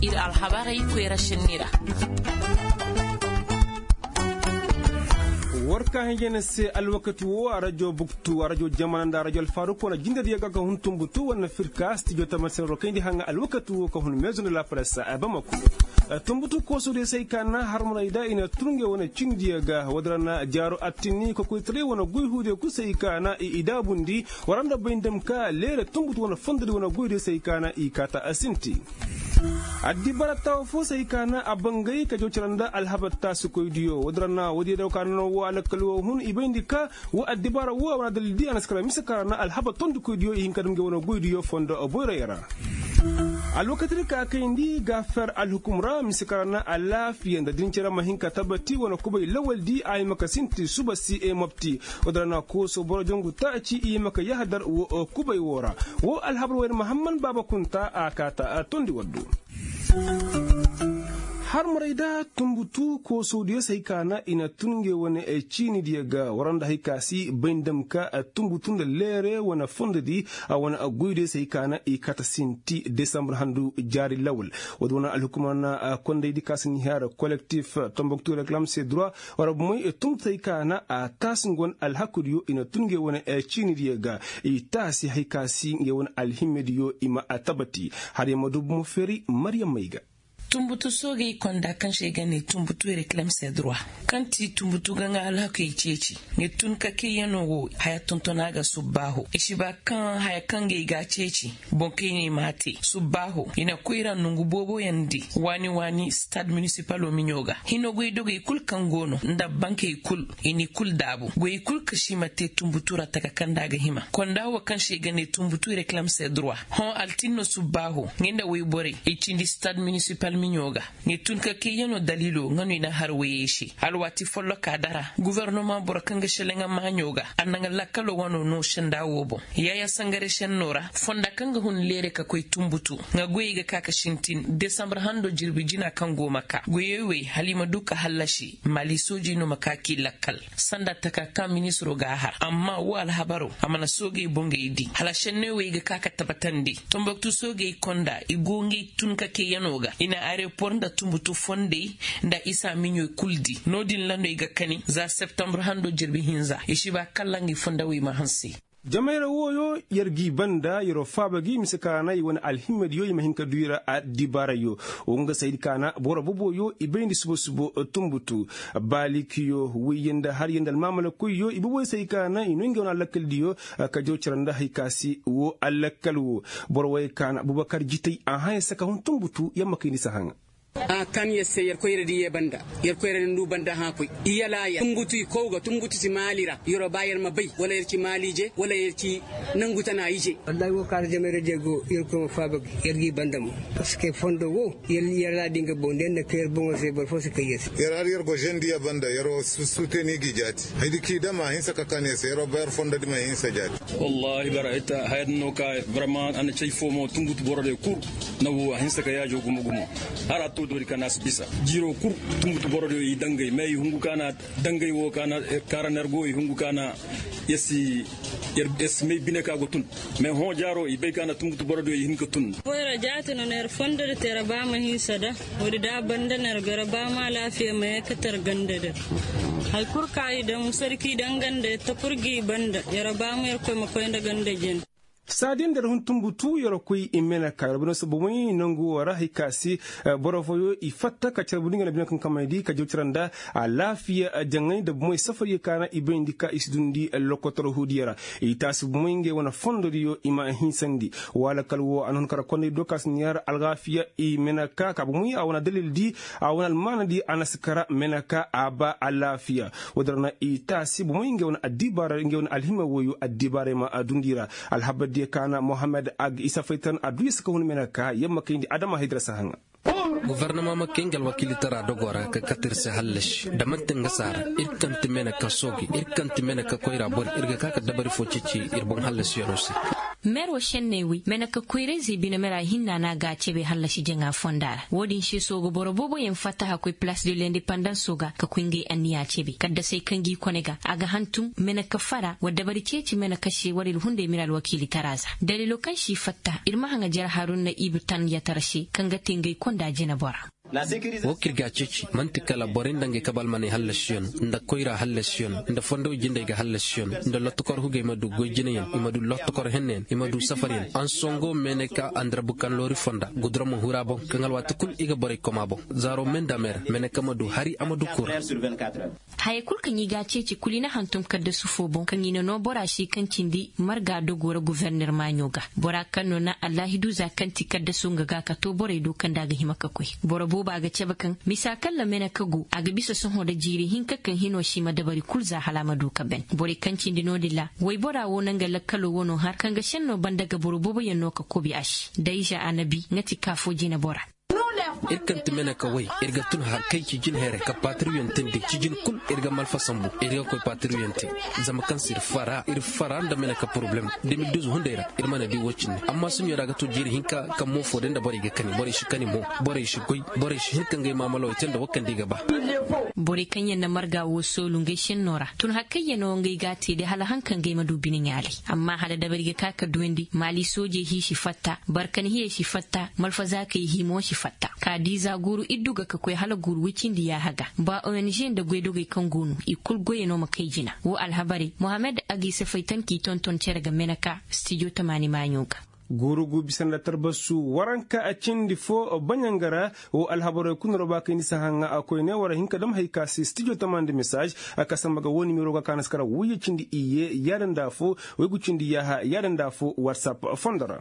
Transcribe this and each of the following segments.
ira alhabara ikwera shinira warka hengene se alwakatu wo radio buktu radio jamanda radio alfaruq wala jinda diga ka huntum butu wana fircast jota masero kendi hanga alwakatu ko hun maison de la presse abamako tumbutu ko so de say kana harmona ida ina turunge wana cindiya ga wadrana jaru attini ko ko tre wana guyhude ku say kana ida bundi waranda bayndem ka lere tumbutu wana fondde wana guyde say kana kata asinti addi barata fo say kana abangai ka jocranda alhabatta su koydiyo wadrana wodi daw kana wa alakalo hun ibendika wa addi bara wa wana daldi anaskara misakana alhabaton du koydiyo hinkadum ge wana guydiyo fondo boyrayra alwakatri ka kayndi gafar alhukumra miskarana alafiya da dinchira mahinka tabati wana kubai lawal di ay makasinti subasi e mabti wadrana ko so borojongu ta ci i maka yahdar wo kubai wora wo alhabru wa muhammad baba kunta akata tondi waddu har maraida tumbutu ko saudiya sai kana ina tunge wani chini diga waranda haikasi baindam ka tumbutun da lere wana fondadi wana aguide sai kana kata sinti december handu jari lawal wadwana alhukumana konde di kasin hara collectif tombuktu reclame ses droits wara moy tum sai kana tasingon alhakudiyo ina tunge wani chini diga tasi haikasi ngewan alhimediyo ima atabati har yamadu mu feri maryam maiga tumbutu soge konda kan shegane tumbutu reclame ses droits kanti tumbutu ganga alhaka yececi ne tun ka ke yano wo haya tontona ga subaho ishiba kan haya kange ga ceci bonke ne mate subaho ina kuira nungu bobo yandi wani stade municipal o minyoga hino go doge kul kangono nda banke kul ini kul dabu go kul kashima te tumbutu rataka kanda ga hima konda wa kan shegane tumbutu reclame ses droits hon altino subaho nginda we bore ichindi stade municipal minyoga ni tunka ke yano dalilo ngano ina harwaye shi alwati follo kadara gouvernement borakanga shelenga manyoga annanga lakalo wano no shenda wobo yaya sangare shennora fonda kanga hun lere ka koy tumbutu nga goyiga kaka shintin december hando jirbi jina kango maka goyewe halima duka halashi mali soji no makaki lakal sanda taka ka ministro gahar amma wal habaro amana soge bonge idi halashenne weyga kaka tabatandi tomboktu soge konda igongi tunka ke yanoga ina aéroport da tumbutu fonde da isa minyo kuldi nodin lando iga kani za september hando jirbi hinza ishiba kallangi fonda wi mahansi jamaira woyo yargi banda yoro fabagi misakana wani alhimmed yo mahinka duira a dibara yo onga sayid kana bora bobo yo ibendi subo tumbutu balikiyo wiyenda har yenda mamala kuyo ibubo sayikana inonge wana lakal diyo ka jocranda haykasi wo alakal wo bora way kana abubakar jitay aha saka hon tumbutu yamma kini sahanga kan yesse yer ko yeredi yebanda yer ko yeredi ndu banda ha ko iyala ya tumbutu kowga tumbutu si malira yoro bayer ma bay wala yerki malije wala yerki nanguta na yije wallahi wo kar jemere jego yer ko fabak yergi bandam parce que fondo wo yer la dinga bonde na ker bongo se bor fosi kayes yer go jendi ya banda yero suteni gijati haydi ki dama hin saka kan yesse yero bayer fondo dima hin sajati wallahi baraita hayadno ka vraiment an cey fomo tumbutu borode kur nawo hin saka ya jogu mugumo haratu dori kana bisa jiro kur tumbutu borode yi dangay may hungu kana dangay wo kana karanergo yi hungu kana yesi may bineka go tun mais hon jaro yi be kana tumbutu borode yi hinka tun boyra jatino ner fondere tera bama hisada wodi da banda ner gara bama lafiya may katar gandade hay kur kai da musarki dangande ta kurgi banda yara bama yar koy makoy ndagande jen sadin da hun tumbutu yoro koy imena karbino sabumi nangu wara hikasi borofoyo ifatta ka charbudinga na binkan kamadi ka jocranda lafiya jangai da moy safari kana ibendika isdundi lokotoro hudiyara itasu moinge wana fondoriyo ima hinsandi wala kalwo anon kara konde dokas niyar algafiya imena ka kabumi awana dalil di awana almana di anaskara menaka aba alafiya wadarna itasi moinge wana adibara nge wana alhima woyo adibare ma adundira alhabad kana Mohamed Ag Isa Faitan adu suka hun menaka yamma kindi adama hidra sahanga gouvernement ma kengal wakili tara dogora ka katir se hallash da mantin gasara irkan timena ka sogi irkan timena ka koira bor irga ka dabari fo cici irbon hallash yorusi Mero shennewi menaka kuirezi bina mera hinna na ga chebe halla shi jenga fondara wodin shi sogo borobobo yen fataha ko place de l'indépendance soga ka kwinge aniya chebe kadda sai kangi konega aga hantum menaka fara wadda bari ceci menaka shi waril hunde miral wakili taraza dalilo kan shi fatta irma hanga jar harun na ibtan ya tarashi kanga tingai konda jina bora wokirga cici mantikala borin dange kabal mane hallashiyon nda koira hallashiyon nda fondo jinde ga hallashiyon nda lotkor huge madu gojinen imadu lotkor hennen imadu safarin an songo meneka andra bukan lori fonda gudromo hurabo kangal watukul iga bore komabo zaro mendamer meneka madu hari amadu kur haye kulkan yiga cici kulina hantum kadda sufobo kan yino no bora shi kan cindi marga dogora gouverneur manyoga bora kanno na allahidu zakanti kadda sunga ga ka to bore do kan daga himaka koi bora ba ga cebakan misakan la mena kagu aga bisa sun hoda jiri hinkakan hino shi madabari kulza halama duka ben bori kancin dino dilla wai bora wonan ga lakkalo wono har kan ga shanno bandaga burububu yanno ka kobi ash daija anabi ngati kafo jina bora irkan timena kawai irga tun har kai kijin here ka patriyon tindi kijin kul irga malfasambu irga koy patriyon ti zama kan sir fara da mena ka problem 2012 hundera irmana di wocin amma sun yara ga to jiri hinka kan mo foden da bari ga kani bari shi kani mo bari shi koy bari shi hinkan ga mamalo tan da wakan diga ba bori kanyen na marga wo solun ga shin nora tun hakkai no ngai gati da hala hankan ga madubinin yali amma hala da bari ga kaka duwendi mali soje hi shi fatta barkan hi shi fatta malfaza kai hi mo shi fatta kadiza guru idduga ka koy hala guru wicin di ya haga ba ONG da gwedo ga kan gonu ikul goye no makai jina wo alhabari Muhammad agi safaitan ki tonton cerga menaka studio tamani manyuka gurugu bisanda tarbasu waranka a cindi fo banyangara o alhabaro kunro ba kini sahanga akoy ne wara hinka dam hay kasi studio tamande message akasamaga woni mi roga kanaskara wuye cindi iye yaranda fo wegu cindi yaha yaranda fo WhatsApp fondara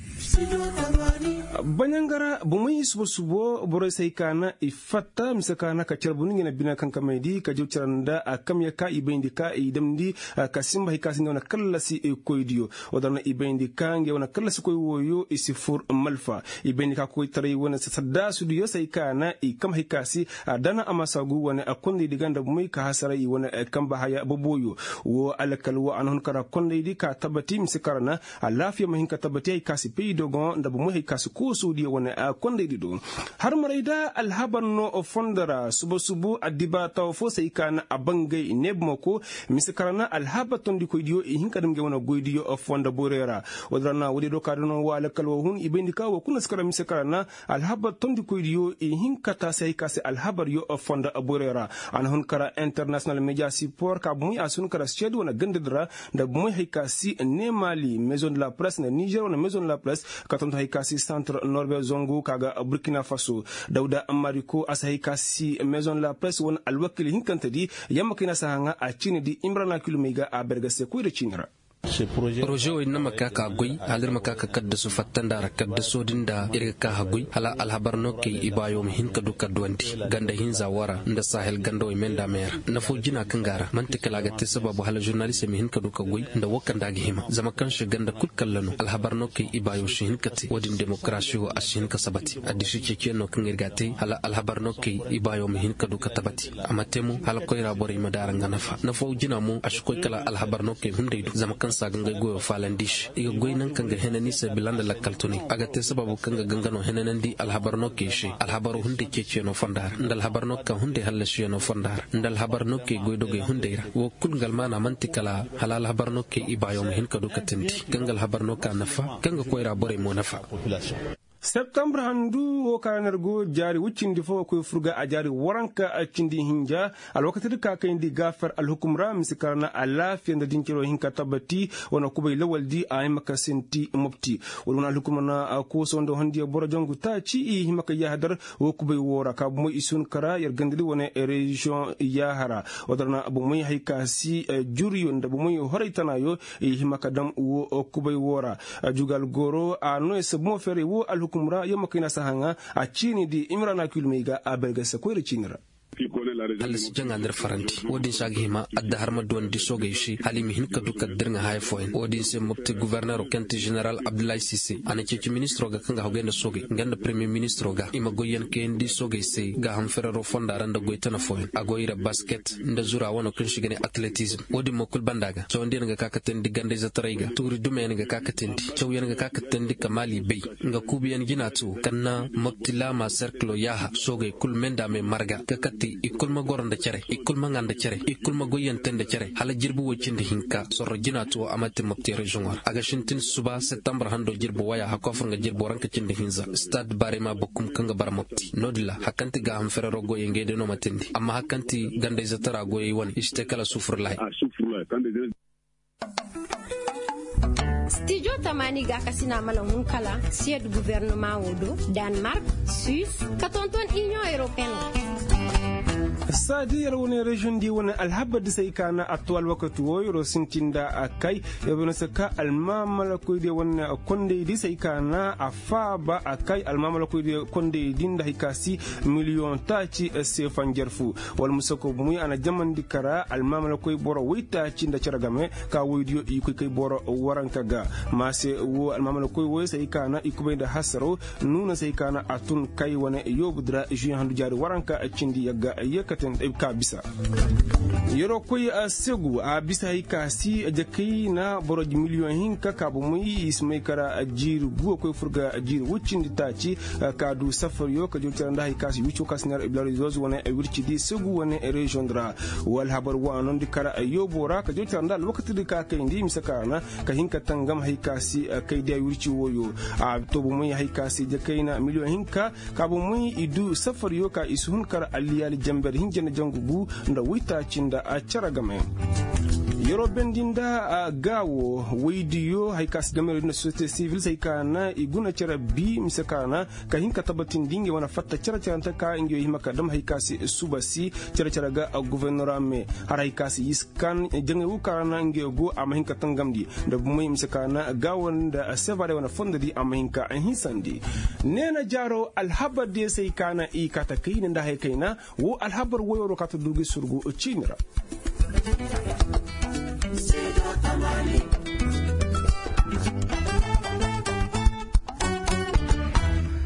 banyangara bumai subo bore sai kana ifatta misakana ka cerbuni ngina bina kan kamaidi ka jewciranda akamya ka ibendi ka idamdi ka simba hikasi ngona kallasi e koidio odana ibendi ka ngona kallasi koy woyo isifur malfa ibendi ka koy tare wona sadda studio sai kana ikam hikasi dana amasagu wona akondi diganda bumai ka hasara i wona kamba haya boboyo wo alakalwa anon kara kondi di ka tabati misakarana lafiya mahinka tabati kasi dogon da bu hikasi ko sudi wona konde dido har maraida alhabanno fondara subo adiba taw fo sai kana abangay nebmoko miskarana alhabaton di ko dio hinkadum ge wona goidio fonda borera wadrana wodi do kadono wala kalwo hun ibendi ka wo kuna skara miskarana alhabaton di ko dio hinkata sai kasi alhabar yo fonda borera an hun kara international media support ka bu asun kara schedu wona gandedra da bu hikasi ne mali maison de la presse na Niger wona maison de la presse katonto hikasi centre Norbert Zongo kaga Burkina Faso Dauda Amariko asa hikasi maison la presse won alwakili hinkantadi yamakina sahanga a chini di Imrana Kilumega a Bergase kuire chinra projet o inna makaka goy halir makaka kadda su fattanda rakadda sodin da irga ka hagoy hala alhabarno ke ibayo hin kadu kadwanti ganda hin zawara nda sahel gando menda mer na fo jina kangara mantikala ga te sababu hala journaliste mi hin kadu ka goy nda wakanda ga hima zama kan shi ganda kul kallano alhabarno ke ibayo shi hin kati wadin demokrasi o ashin ka sabati adishi ke keno kan irgate hala alhabarno ke ibayo mi hin kadu ka tabati amatemu hala koyra bore madaranga nafa na fo jina mu ashkoy kala alhabarno ke hunde zama kan saganga goyo falandish iga goynan kanga henani se bilanda la kaltoni aga te sababu kanga gangano henanandi alhabarno keshi alhabaru hunde kece no fondar ndal habarno ka hunde hallashi no fondar ndal habarno ke goydo ge hundeira wo kulgal mana mantikala halal habarno ke ibayo hin kadu katenti gangal habarno ka nafa kanga koyra bore mo nafa September handu wo kanergo jari wuccindi fo ko furga a jari waranka a cindi hinja al wakati ka kayndi gafar al hukumra misikarna ala fienda dinkiro hinka tabati wona kubay lawaldi a himaka senti mopti wona al hukumna ko sondo handi boro jongu ta ci i himaka yahdar wo kubay wora ka mo isun kara yargandiri wona region yahara odarna abu moy haykasi juriyo ndabu moy horaytana yo himaka dam wo kubay wora jugal goro a no se mo fere wo al kumra yamma kina sahanga a chini di Imrana Kilumega a Bergase ko rechinira alas janga der faranti wodin shagi hima adda harma don di soga shi halimi hin ka duka dirnga hay foin wodin se mukti gouverneur kanti general Abdoulaye Cissé ana ci ministre ga kanga hogenda soga nganda premier ministre ga ima goyen ken di soga se ga ham ferro fonda randa goytana foin agoyira basket nda zura wono kun shigene athletism wodin mokul bandaga so ndien ga kakaten di gande za tarayga turi dumen ga kakaten di chawyen ga kakaten di kamali bay nga kubiyan ginatu kanna mukti lama cercle yaha soga kul menda me marga kakati ikul ma goronda cere ikul ma nganda cere ikul ma goyen tende cere hala jirbu wocinde hinka sorro ginatu amati mukti regional aga shintin suba septembre hando jirbu waya hakofur nga jirbu ranka cinde hinza stade barema bokum kanga bar mukti nodila hakanti ga am ferro goye ngede no matindi amma hakanti gande zatara goye woni iste kala sufur lay Studio Tamani ga kasina malangun kala siège gouvernement wodo Danemark, Suisse, katonton Union Européenne. sadi wani region di wani alhaba da sai kana atwal wakatu woyro sintinda akai yabona saka almamala ko de wani konde di sai kana afaba akai almamala ko de konde dinda hikasi million taci se fangerfu wal musako muy ana jaman dikara almamala ko boro wita cinda caragame ka woydiyo iko kai boro waranka ga mase wo almamala ko wo sai kana ikube da hasaro nuna sai kana atun kai wani yobudra juin handu jari waranka cindi yaga yakaten ka bisa yoro koy a segu a bisa hikasi jakai na boroji million hinka kabu muy ismay kara ajiru go koy furga ajiru wuccindi taci ka du safar yo ka jotta nda hikasi wuccu kasnar iblari zozu wona e wirci di segu wona e region dra wal habar wa non di kara ayobora ka jotta nda wakati di ka kay ndi misakana ka hinka tangam hikasi kay da wirci woyo a to bu muy hikasi jakai na million hinka kabu muy idu safar yo ka isuhun kara aliyali jamber hinjena jangugu nda wita cinda a caragame yoro bendinda a gawo waydiyo haikas gamere na société civile sai kana iguna cara bi misakana ka hinka tabatin dinge wana fatta cara caranta ka ingiyo himaka dam haikasi subasi cara ga a gouverneur me har haikasi iskan jange wukana ingiyo go ama hinka tangamdi da bumai misakana gawon da sevare wana fondadi ama hinka an hinsandi nena jaro alhabar de sai kana i kata kaina da haikaina wo alhabar woyoro kata dugi surgu cinira Tamani